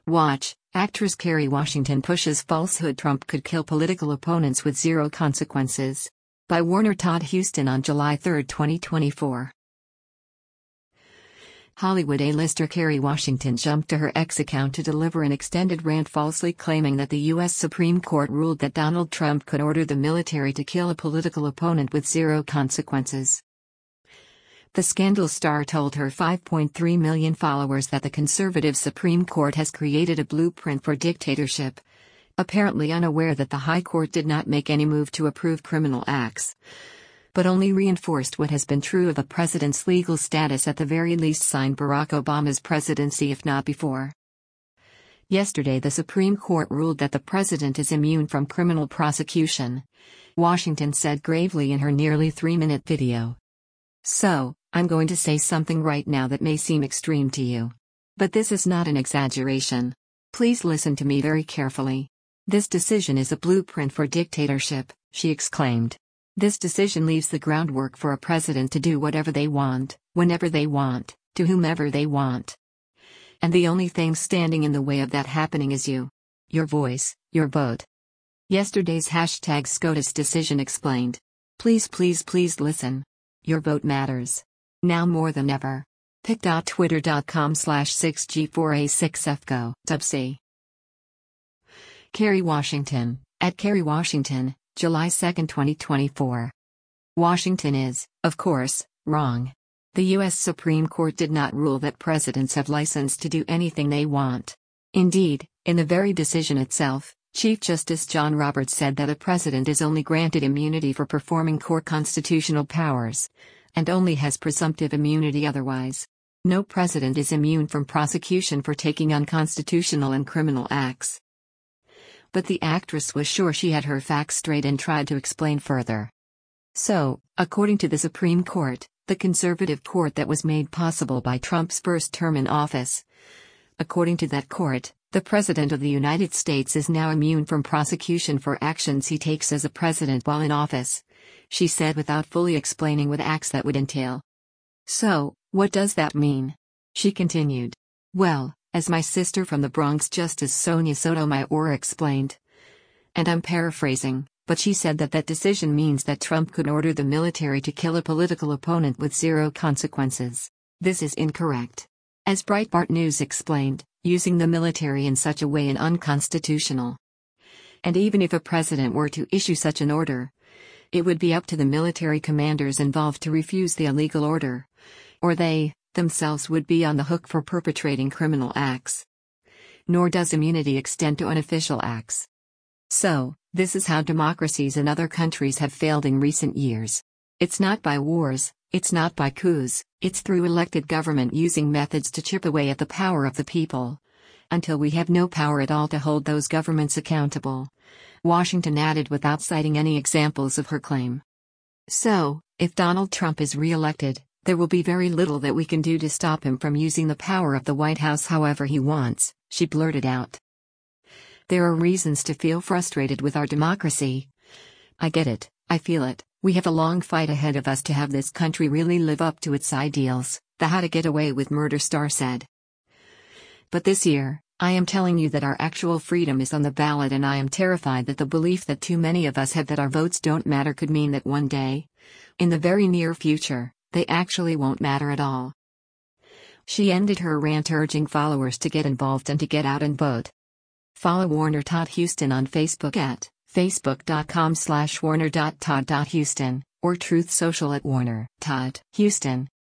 Watch, actress Kerry Washington pushes falsehood Trump could kill political opponents with zero consequences. By Warner Todd Huston on July 3, 2024. Hollywood A-lister Kerry Washington jumped to her X account to deliver an extended rant falsely claiming that the U.S. Supreme Court ruled that Donald Trump could order the military to kill a political opponent with zero consequences. The scandal star told her 5.3 million followers that the conservative Supreme Court has created a blueprint for dictatorship, apparently unaware that the High Court did not make any move to approve criminal acts, but only reinforced what has been true of a president's legal status, at the very least signed Barack Obama's presidency if not before. Yesterday the Supreme Court ruled that the president is immune from criminal prosecution, Washington said gravely in her nearly 3-minute video. So, I'm going to say something right now that may seem extreme to you. But this is not an exaggeration. Please listen to me very carefully. This decision is a blueprint for dictatorship, she exclaimed. This decision leaves the groundwork for a president to do whatever they want, whenever they want, to whomever they want. And the only thing standing in the way of that happening is you. Your voice, your vote. Yesterday's #SCOTUS decision explained. Please listen. Your vote matters. Now more than ever. pic.twitter.com/6G4A6FGO. Subc. Kerry Washington, at Kerry Washington, July 2, 2024. Washington is, of course, wrong. The U.S. Supreme Court did not rule that presidents have license to do anything they want. Indeed, in the very decision itself, Chief Justice John Roberts said that a president is only granted immunity for performing core constitutional powers, and only has presumptive immunity otherwise. No president is immune from prosecution for taking unconstitutional and criminal acts. But the actress was sure she had her facts straight and tried to explain further. So, according to the Supreme Court, the conservative court that was made possible by Trump's first term in office, according to that court, the President of the United States is now immune from prosecution for actions he takes as a president while in office, she said without fully explaining what acts that would entail. So, what does that mean? She continued. Well, as my sister from the Bronx Justice Sonia Sotomayor explained. And I'm paraphrasing, but she said that decision means that Trump could order the military to kill a political opponent with zero consequences. This is incorrect. As Breitbart News explained, using the military in such a way is unconstitutional. And even if a president were to issue such an order, it would be up to the military commanders involved to refuse the illegal order, or they, themselves, would be on the hook for perpetrating criminal acts. Nor does immunity extend to unofficial acts. So, this is how democracies in other countries have failed in recent years. It's not by wars, it's not by coups, it's through elected government using methods to chip away at the power of the people, until we have no power at all to hold those governments accountable, Washington added without citing any examples of her claim. So, if Donald Trump is re-elected, there will be very little that we can do to stop him from using the power of the White House however he wants, she blurted out. There are reasons to feel frustrated with our democracy. I get it, I feel it. We have a long fight ahead of us to have this country really live up to its ideals, the How to Get Away with Murder star said. But this year, I am telling you that our actual freedom is on the ballot, and I am terrified that the belief that too many of us have that our votes don't matter could mean that one day, in the very near future, they actually won't matter at all. She ended her rant urging followers to get involved and to get out and vote. Follow Warner Todd Huston on Facebook at facebook.com/warner.todd.huston, or Truth Social at Warner Todd Huston.